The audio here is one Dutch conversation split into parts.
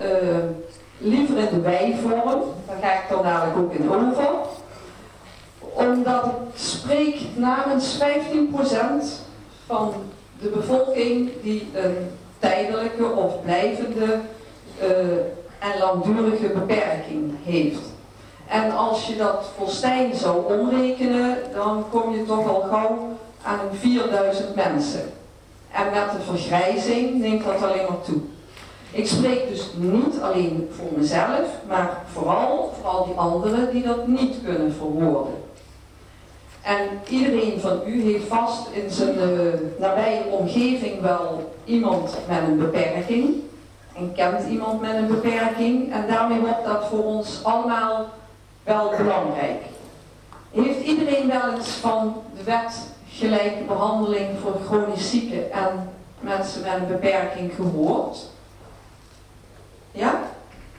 liever in de wij-vorm, daar ga ik dan dadelijk ook in over. Omdat ik spreek namens 15% van de bevolking die een tijdelijke of blijvende en langdurige beperking heeft. En als je dat voor Stijn zou omrekenen, dan kom je toch al gauw aan 4000 mensen. En met de vergrijzing neemt dat alleen maar toe. Ik spreek dus niet alleen voor mezelf, maar vooral voor al die anderen die dat niet kunnen verwoorden. En iedereen van u heeft vast in zijn nabije omgeving wel iemand met een beperking. En kent iemand met een beperking. En daarmee wordt dat voor ons allemaal wel belangrijk. Heeft iedereen wel eens van de wet gelijke behandeling voor chronisch zieken en mensen met een beperking gehoord? Ja?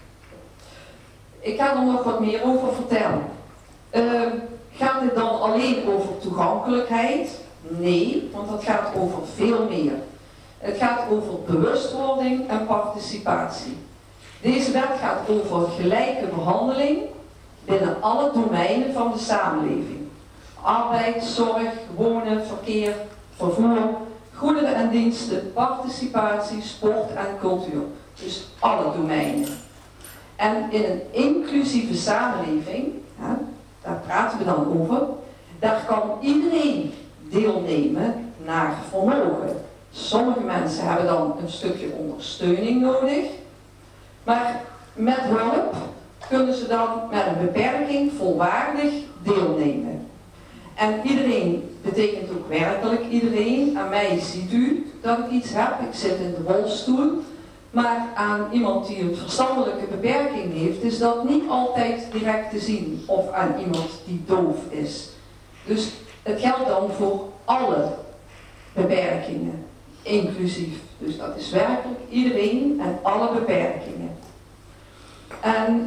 Ik ga er nog wat meer over vertellen. Gaat dit dan alleen over toegankelijkheid? Nee, want dat gaat over veel meer. Het gaat over bewustwording en participatie. Deze wet gaat over gelijke behandeling binnen alle domeinen van de samenleving. Arbeid, zorg, wonen, verkeer, vervoer, goederen en diensten, participatie, sport en cultuur. Dus alle domeinen. En in een inclusieve samenleving, daar praten we dan over, daar kan iedereen deelnemen naar vermogen. Sommige mensen hebben dan een stukje ondersteuning nodig, maar met hulp kunnen ze dan met een beperking volwaardig deelnemen. En iedereen betekent ook werkelijk iedereen. Aan mij ziet u dat ik iets heb, ik zit in de rolstoel. Maar aan iemand die een verstandelijke beperking heeft, is dat niet altijd direct te zien. Of aan iemand die doof is. Dus het geldt dan voor alle beperkingen, inclusief. Dus dat is werkelijk iedereen en alle beperkingen. En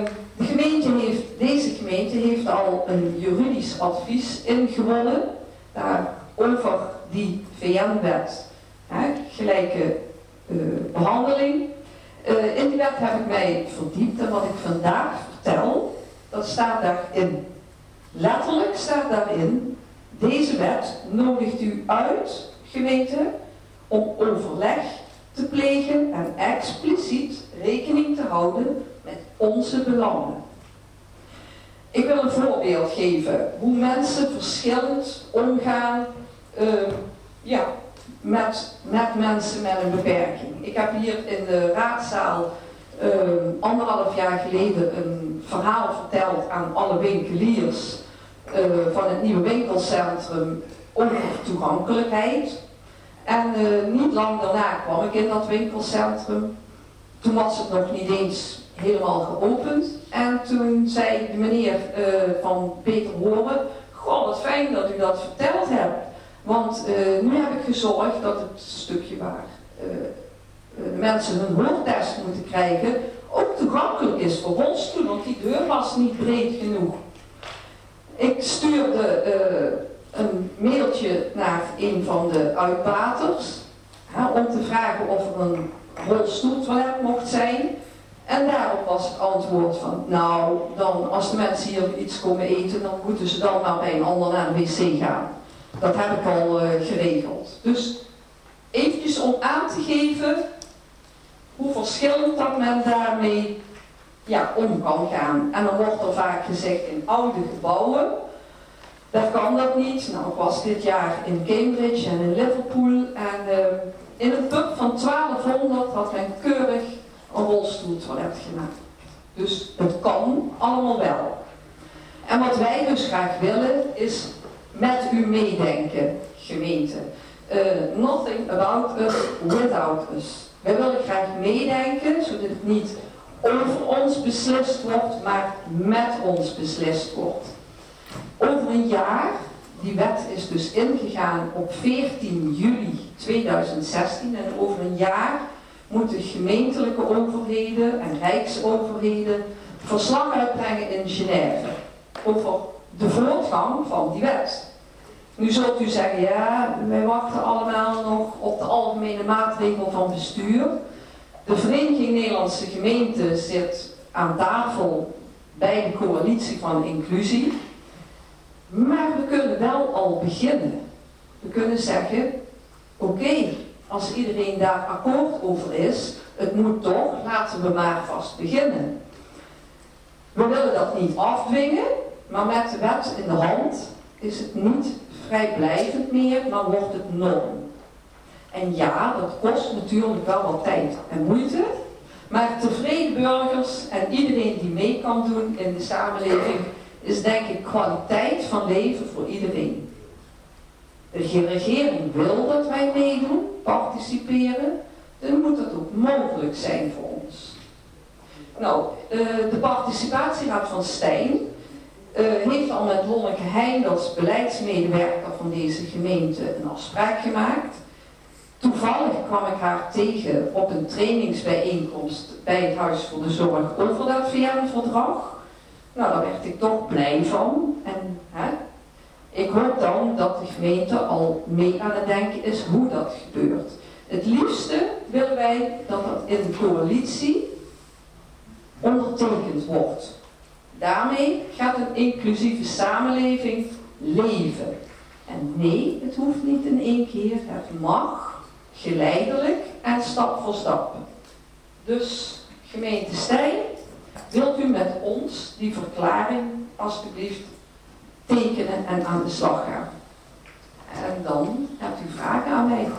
deze gemeente heeft al een juridisch advies ingewonnen over die VN-wet. Gelijke behandeling. In die wet heb ik mij verdiept en wat ik vandaag vertel, dat staat daarin. Letterlijk staat daarin, deze wet nodigt u uit, gemeente, om overleg te plegen en expliciet rekening te houden met onze belangen. Ik wil een voorbeeld geven hoe mensen verschillend omgaan met mensen met een beperking. Ik heb hier in de raadzaal 1,5 jaar geleden een verhaal verteld aan alle winkeliers van het nieuwe winkelcentrum over toegankelijkheid. En niet lang daarna kwam ik in dat winkelcentrum. Toen was het nog niet eens helemaal geopend. En toen zei de meneer van Peter Horen, goh, wat fijn dat u dat verteld hebt. Want nu heb ik gezorgd dat het stukje waar de mensen hun hoortest moeten krijgen ook toegankelijk is voor rolstoelen, want die deur was niet breed genoeg. Ik stuurde een mailtje naar een van de uitbaters om te vragen of er een rolstoeltoilet mocht zijn. En daarop was het antwoord van, nou, dan als de mensen hier iets komen eten, dan moeten ze dan maar bij een ander naar de wc gaan. Dat heb ik al geregeld. Dus eventjes om aan te geven hoe verschillend dat men daarmee om kan gaan. En dan wordt er vaak gezegd in oude gebouwen, daar kan dat niet. Nou, ik was dit jaar in Cambridge en in Liverpool en in een pub van 1200 had men keurig een rolstoeltoilet gemaakt. Dus het kan allemaal wel. En wat wij dus graag willen is met u meedenken, gemeente. Nothing about us without us. Wij willen graag meedenken, zodat het niet over ons beslist wordt, maar met ons beslist wordt. Over een jaar, die wet is dus ingegaan op 14 juli 2016 en over een jaar moeten gemeentelijke overheden en rijksoverheden verslag uitbrengen in Genève over de voortgang van die wet. Nu zult u zeggen, ja, wij wachten allemaal nog op de algemene maatregel van bestuur. De Vereniging Nederlandse Gemeenten zit aan tafel bij de coalitie van inclusie. Maar we kunnen wel al beginnen. We kunnen zeggen, oké, als iedereen daar akkoord over is, het moet toch, laten we maar vast beginnen. We willen dat niet afdwingen, maar met de wet in de hand is het niet vrijblijvend meer, maar wordt het norm. En ja, dat kost natuurlijk wel wat tijd en moeite, maar tevreden burgers en iedereen die mee kan doen in de samenleving is denk ik kwaliteit van leven voor iedereen. De regering wil dat wij meedoen, participeren, dan moet dat ook mogelijk zijn voor ons. Nou, de participatieraad van Stijn heeft al met Lonneke Heindels, beleidsmedewerker van deze gemeente, een afspraak gemaakt. Toevallig kwam ik haar tegen op een trainingsbijeenkomst bij het Huis voor de Zorg over dat VN-verdrag. Nou, daar werd ik toch blij van. En ik hoop dan dat de gemeente al mee aan het denken is hoe dat gebeurt. Het liefste willen wij dat dat in de coalitie ondertekend wordt. Daarmee gaat een inclusieve samenleving leven. En nee, het hoeft niet in één keer. Het mag geleidelijk en stap voor stap. Dus gemeente Stijn, wilt u met ons die verklaring alsjeblieft tekenen en aan de slag gaan? En dan hebt u vragen aan mij.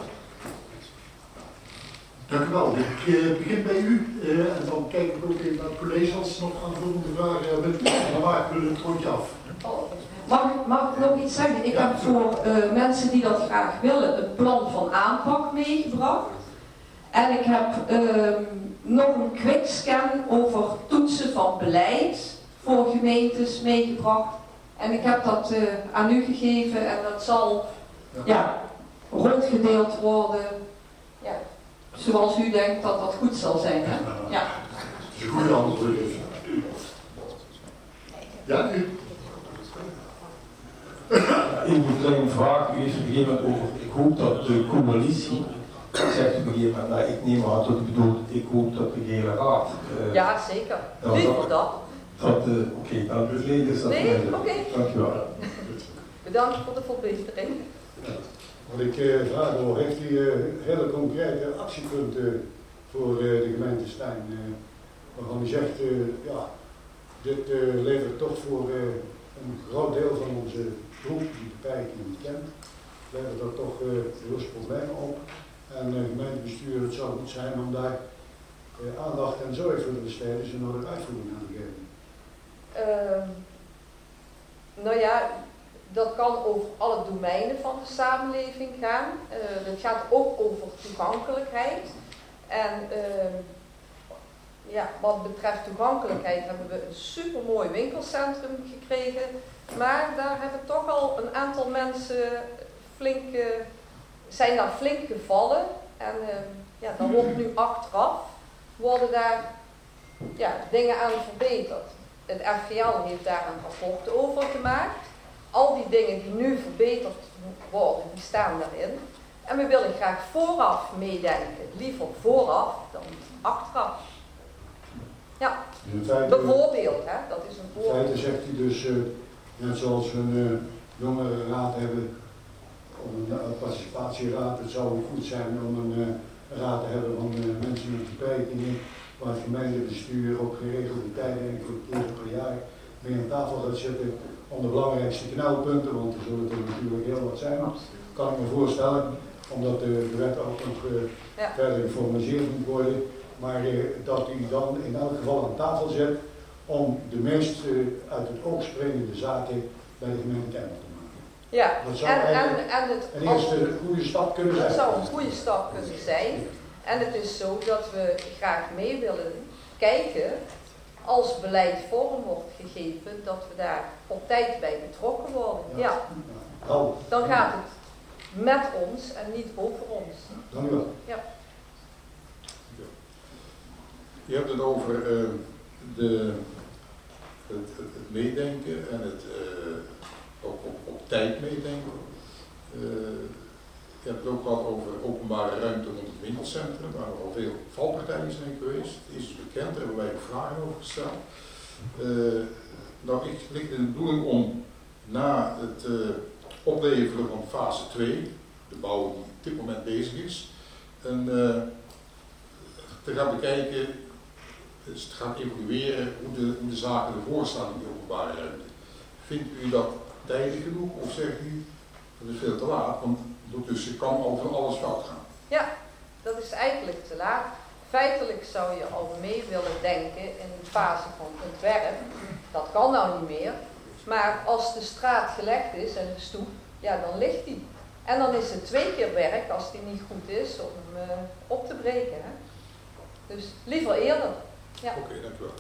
Dank u wel. Ik begin bij u en dan kijk ik ook even naar het college als ze nog aanvullende vragen hebben. En dan maken we het rondje af. Mag ik nog iets zeggen? Ik heb voor mensen die dat graag willen een plan van aanpak meegebracht. En ik heb nog een quickscan over toetsen van beleid voor gemeentes meegebracht. En ik heb dat aan u gegeven en dat zal rondgedeeld worden. Ja. Zoals u denkt dat dat goed zal zijn. Hè? Ja. Dat is een goede antwoord. Ja, u? Een kleine vraag. U heeft op een gegeven moment over, ik hoop dat de coalitie, zegt op een gegeven moment, nou, ik neem aan dat u bedoelt, ik hoop dat de hele raad. Ja, zeker. Liever dat. Oké, dan is dat. Nee, oké. Dank u wel. Bedankt voor de verbetering. Wat ik vraag hoor, heeft u hele concrete actiepunten voor de gemeente Stijn, waarvan u zegt, dit levert toch voor een groot deel van onze groep die de beperking niet kent, levert dat toch bewust problemen op. En gemeentebestuur, het zou goed zijn om daar aandacht en zorg voor te besteden, zodat er uitvoering aan te geven. Nou ja, dat kan over alle domeinen van de samenleving gaan. Het gaat ook over toegankelijkheid. En wat betreft toegankelijkheid hebben we een supermooi winkelcentrum gekregen. Maar daar hebben toch al een aantal mensen zijn daar flink gevallen. En dan wordt nu achteraf, worden daar dingen aan verbeterd. Het FVL heeft daar een rapport over gemaakt. Al die dingen die nu verbeterd worden, die staan daarin. En we willen graag vooraf meedenken. Liever vooraf dan achteraf. Ja, bijvoorbeeld, hè, dat is een voorbeeld. In feite zegt u dus, net zoals we een jongerenraad hebben, of een participatieraad, het zou goed zijn om een raad te hebben van mensen met beperkingen, waar het gemeentebestuur ook geregeld de tijden enkele keren per jaar mee aan tafel gaat zitten om de belangrijkste knelpunten, want er zullen er natuurlijk heel wat zijn, kan ik me voorstellen, omdat de wet ook nog verder geformaliseerd moet worden, maar dat u dan in elk geval aan tafel zet om de meest uit het oog springende zaken bij de gemeente kenbaar te maken. Ja, dat zou een eerste goede stap kunnen zijn. Dat zou een goede stap kunnen zijn. En het is zo dat we graag mee willen kijken, als beleid vorm wordt gegeven, dat we daar op tijd bij betrokken worden. Ja. Dan gaat het met ons en niet over ons. Dank u wel. Ja. Je hebt het over het meedenken en het op tijd meedenken. je hebt het ook gehad over openbare ruimte rond het winkelcentrum, waar er al veel valpartijen zijn geweest. Het is bekend, daar hebben wij ook vragen over gesteld. Nou, ik ligt in de bedoeling om na het opleveren van fase 2, de bouw die op dit moment bezig is, en te gaan bekijken, dus te gaan evalueren hoe de zaken ervoor staan in die openbare ruimte. Vindt u dat tijdig genoeg of zegt u dat is veel te laat, want ondertussen kan over alles fout gaan? Ja, dat is eigenlijk te laat. Feitelijk zou je al mee willen denken in de fase van ontwerp. Dat kan nou niet meer. Maar als de straat gelegd is en de stoep, ja, dan ligt die. En dan is het 2 keer werk als die niet goed is om hem op te breken. Hè? Dus liever eerder. Ja. Oké, dank u wel.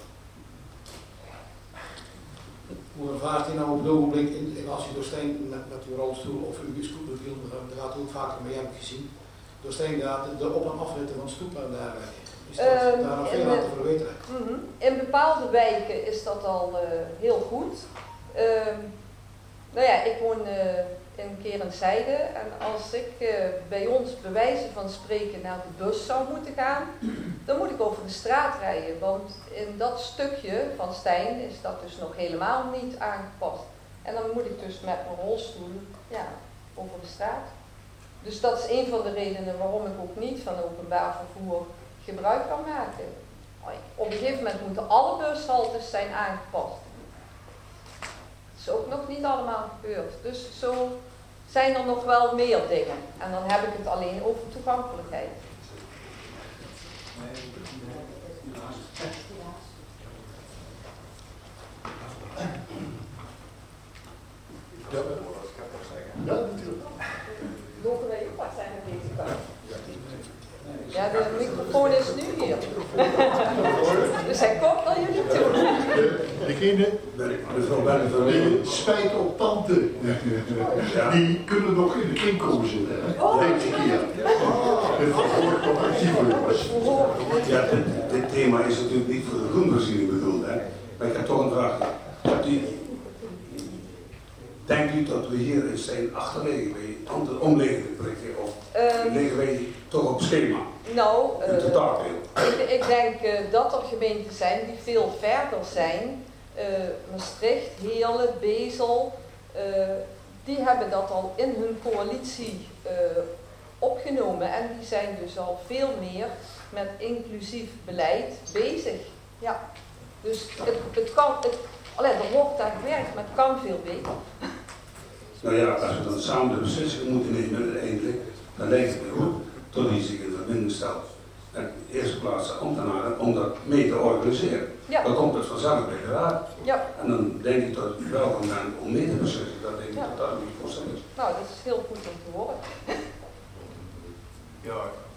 Hoe ervaart u nou op het ogenblik, als u door Steen met uw rolstoel of uw scooter viel, daar gaat u ook vaker mee hebben gezien, door Steen gaat de op- en afritten van stoepen en dergelijke. Is dat daar nog veel aan te verbeteren? In bepaalde wijken is dat al heel goed. Nou ja, ik woon een keer in Zijde en als ik bij ons bij wijze van spreken naar de bus zou moeten gaan, dan moet ik over de straat rijden, want in dat stukje van Stijn is dat dus nog helemaal niet aangepast. En dan moet ik dus met mijn rolstoel over de straat. Dus dat is een van de redenen waarom ik ook niet van openbaar vervoer gebruik kan maken. Op een gegeven moment moeten alle bushaltes zijn aangepast. Dat is ook nog niet allemaal gebeurd. Dus zo zijn er nog wel meer dingen. En dan heb ik het alleen over toegankelijkheid. Ja, natuurlijk. Mogen wij ook wat zijn aan deze kant? Ja, de microfoon is nu hier. Dus hij komt naar jullie toe. Degene die spijt op tante, die kunnen nog in de kringkomen zitten. Deze keer. Dit wordt nog actiever, jongens. Ja, dit thema is natuurlijk niet voor de groenvoorziening bedoeld, hè. Maar ik heb toch een vraag. Denkt u dat we hier in Steen achterliggen bij andere omliggende projecten of liggen wij toch op schema? Nou, ik denk dat er gemeenten zijn die veel verder zijn. Maastricht, Heerlen, Bezel, die hebben dat al in hun coalitie opgenomen en die zijn dus al veel meer met inclusief beleid bezig. Ja. Dus het kan, er wordt daar gewerkt, maar het kan veel beter. Nou ja, als we dan samen de beslissingen moeten nemen uiteindelijk, dan lijkt het me goed tot die zich in verbinding stelt. En in de eerste plaats de ambtenaren om dat mee te organiseren. Ja. Dan komt het vanzelf bij de raad. Ja. En dan denk ik dat het welkom zijn om mee te beslissen. Dat denk ik dat dat een procent is. Nou, dat is heel goed om te horen. Ja.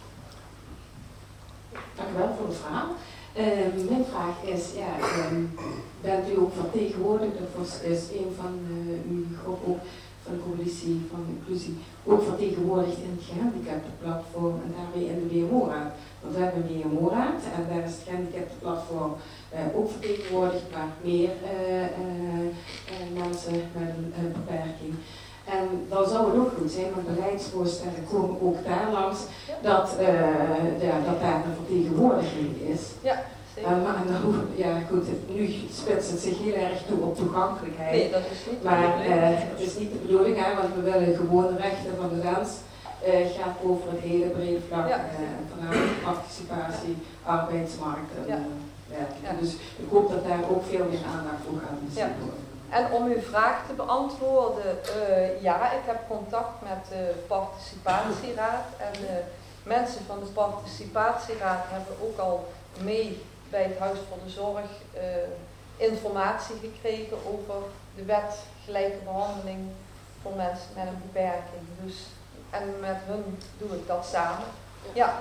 Dank u wel voor de vraag. Mijn vraag is, bent u ook vertegenwoordigd, of is een van uw groep ook van de coalitie van inclusie ook vertegenwoordigd in het gehandicaptenplatform en daarmee in de WMO-raad? Want we hebben een WMO-raad en daar is het gehandicaptenplatform ook vertegenwoordigd, maar meer mensen met een beperking. En dan zou het ook goed zijn, want beleidsvoorstellen komen ook daar langs, dat daar een vertegenwoordiging is. Ja, zeker. Nu spitst het zich heel erg toe op toegankelijkheid. Nee, dat is niet. Maar het is niet de bedoeling, hè, want we willen gewoon rechten van de mens. Gaat over het hele brede vlak, vanuit participatie, arbeidsmarkt en werken. Ja. Dus ik hoop dat daar ook veel meer aandacht voor gaat besteed worden. En om uw vraag te beantwoorden, ik heb contact met de participatieraad en mensen van de participatieraad hebben ook al mee bij het Huis voor de Zorg informatie gekregen over de wet gelijke behandeling voor mensen met een beperking. Dus, en met hun doe ik dat samen. Ja.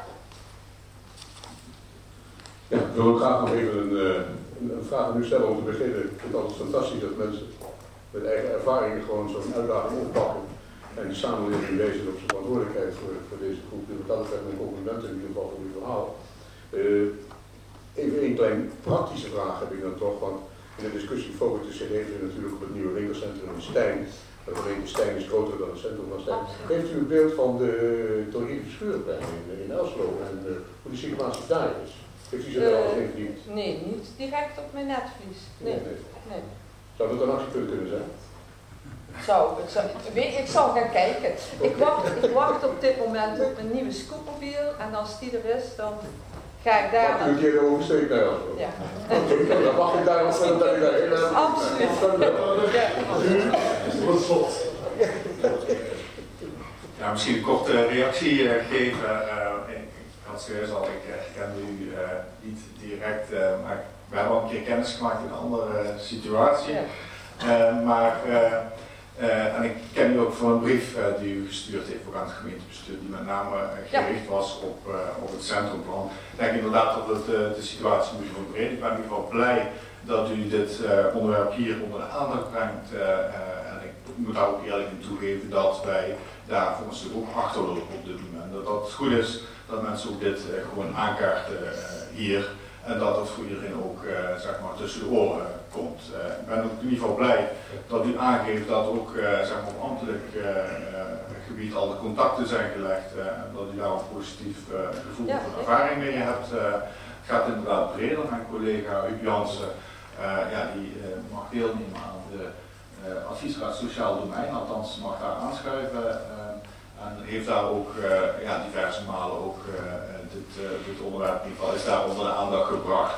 Ja, ik wil ook graag nog even een vraag aan u stellen om te beginnen. Ik vind het altijd fantastisch dat mensen met eigen ervaringen gewoon zo'n uitdaging oppakken en de samenleving wezen op zijn verantwoordelijkheid voor deze groep. Dus wat dat betreft mijn complimenten in ieder geval voor uw verhaal. Even een klein praktische vraag heb ik dan toch, want in de discussie focust zich even natuurlijk op het nieuwe winkelcentrum in Stijn. De gemeente Stijn is groter dan het centrum van Stijn. Heeft u een beeld van de Torriede Schuurplein in Elslo en hoe de situatie daar is? Heeft u zich daar al eens in verdiept? Nee, niet direct op mijn netvlies. Nee. Zou dat een actiepunt kunnen zijn? Ik zal gaan kijken. Ik wacht op dit moment op een nieuwe scootmobiel en als die er is, dan ga ik daar... Mag u een keer oversteken naar Elslo? Ja. Dan mag ik daar nog Absoluut. Tot slot. Ja, misschien een korte reactie geven. Ik had zojuist al, ik herkende u niet direct, maar we hebben al een keer kennis gemaakt in een andere situatie. En ik ken u ook van een brief die u gestuurd heeft ook aan het gemeentebestuur, die met name gericht was op het centrumplan. Ik denk inderdaad dat het de situatie moet verbreden. Ik ben in ieder geval blij dat u dit onderwerp hier onder de aandacht brengt. En ik moet daar ook eerlijk in toegeven dat wij daar voor een stuk ook achterlopen op dit moment. Dat het goed is dat mensen ook dit gewoon aankaarten hier. En dat het voor iedereen ook zeg maar tussen de oren komt. Ik ben ook in ieder geval blij dat u aangeeft dat ook zeg maar op ambtelijk gebied al de contacten zijn gelegd. En dat u daar een positief gevoel van ervaring mee hebt. Het gaat inderdaad breder. Mijn collega Huub Jansen die mag deelnemen aan de adviesraad Sociaal Domein. Althans mag daar aanschuiven. En heeft daar ook diverse malen ook dit onderwerp in ieder geval is daar onder de aandacht gebracht.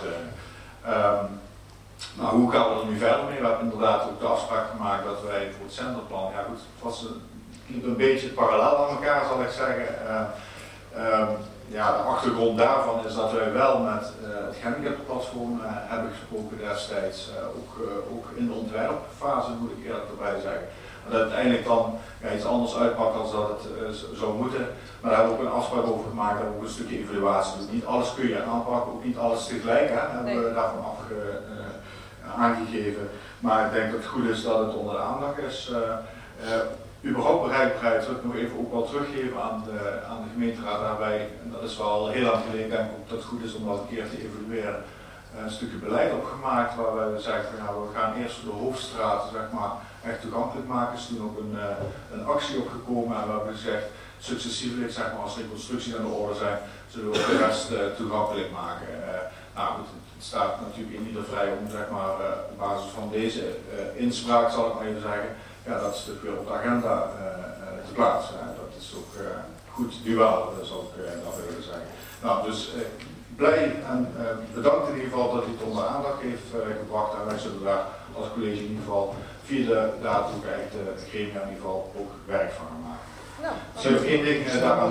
Nou, hoe gaan we er nu verder mee? We hebben inderdaad ook de afspraak gemaakt dat wij voor het centrumplan, het was een beetje parallel aan elkaar zal ik zeggen. De achtergrond daarvan is dat wij wel met het Gehandicaptenplatform hebben gesproken destijds, ook in de ontwerpfase moet ik eerlijk erbij zeggen. Dat uiteindelijk dan iets anders uitpakt dan dat het zou moeten. Maar daar hebben we ook een afspraak over gemaakt, daar hebben we ook een stukje evaluatie doen. Niet alles kun je aanpakken, ook niet alles tegelijk hebben we daarvan aangegeven. Maar ik denk dat het goed is dat het onder de aandacht is. Überhaupt bereikbaarheid wil ik nog even ook wel teruggeven aan de gemeenteraad daarbij. En dat is wel heel lang geleden, denk ik ook dat het goed is om dat een keer te evalueren. Een stukje beleid opgemaakt waar we zeggen we gaan eerst de hoofdstraten zeg maar echt toegankelijk maken. Er is toen ook een actie opgekomen en we hebben gezegd successievelijk zeg maar als reconstructies aan de orde zijn, zullen we ook de rest toegankelijk maken. Het staat natuurlijk in ieder vrij om zeg maar op basis van deze inspraak zal ik maar even zeggen, dat stuk weer op de agenda te plaatsen. Dat is ook goed duaal, zal ik dat willen zeggen. Nou, dus blij en bedankt in ieder geval dat u het onder aandacht heeft gebracht en wij zullen daar als college in ieder geval via de data ook de gremia in ieder geval ook werk van gaan maken. Misschien nog één ding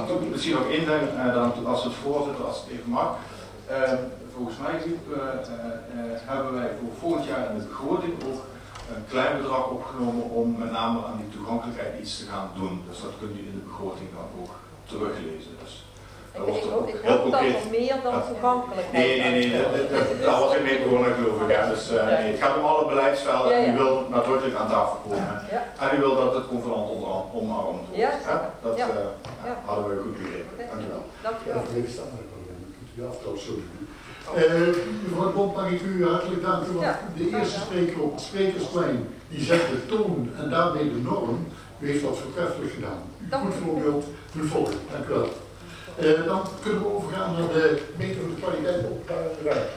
als het voorzitter, als het even mag. Volgens mij hebben wij voor volgend jaar in de begroting ook een klein bedrag opgenomen om met name aan die toegankelijkheid iets te gaan doen. Dus dat kunt u in de begroting dan ook teruglezen. Dus ik hoop dat er meer dan toegankelijkheid. Nee, daar was ik mee begonnen geloof ik. Dus, het gaat om alle beleidsvelden en u wil nadrukkelijk aan tafel komen. En u wil dat het convenant omarmd wordt. Dat hadden we goed begrepen. Dank u wel. Mevrouw Bond, mag ik u hartelijk danken, want de eerste spreker op het sprekersplein die zet de toon en daarmee de norm, u heeft dat voortreffelijk gedaan. Goed voorbeeld, u volgt. Dank u wel. Dan kunnen we overgaan naar de meter van de kwaliteit op de ruimte.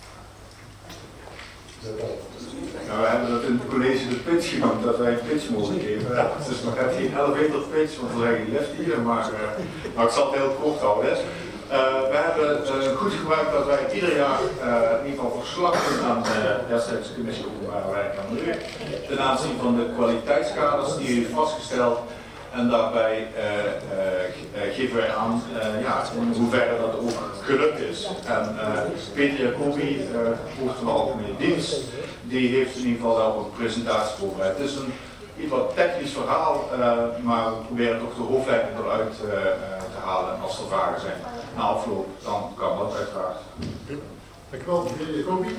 We hebben dat in het college de pitch genoemd, dat wij een pitch mogen geven. Het is nog net geen elevator pitch, want we zijn geen lift hier, maar ik zal het heel kort houden. We hebben goed gebruikt dat wij ieder jaar in ieder geval verslag doen aan de destijds commissie Openbare Werk en Milieu ten aanzien van de kwaliteitskaders die u heeft vastgesteld. En daarbij geven wij aan in hoeverre dat ook gelukt is. En Peter Jacobi, hoofd van de algemene dienst, die heeft in ieder geval daar ook een presentatie voorbereid. Het is een iets wat technisch verhaal, maar we proberen toch de hoofdlijnen eruit te halen. En als er vragen zijn na afloop, dan kan dat uiteraard. Dank u wel, meneer Jacobi.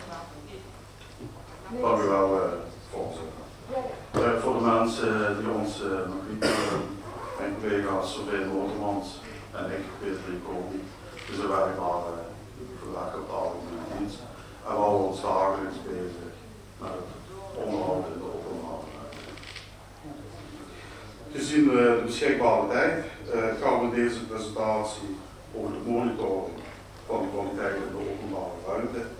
Dank u wel, voorzitter. Voor de mensen die ons nog niet kennen, mijn collega's Sofie Noordermans en ik, Peter Jacobi, dus we werken daar vandaag op de algemene dienst. En we houden ons dagelijks bezig met het onderhoud in de openbare. Gezien de beschikbare tijd gaan we deze presentatie over de monitoring van de kwaliteit in de openbare ruimte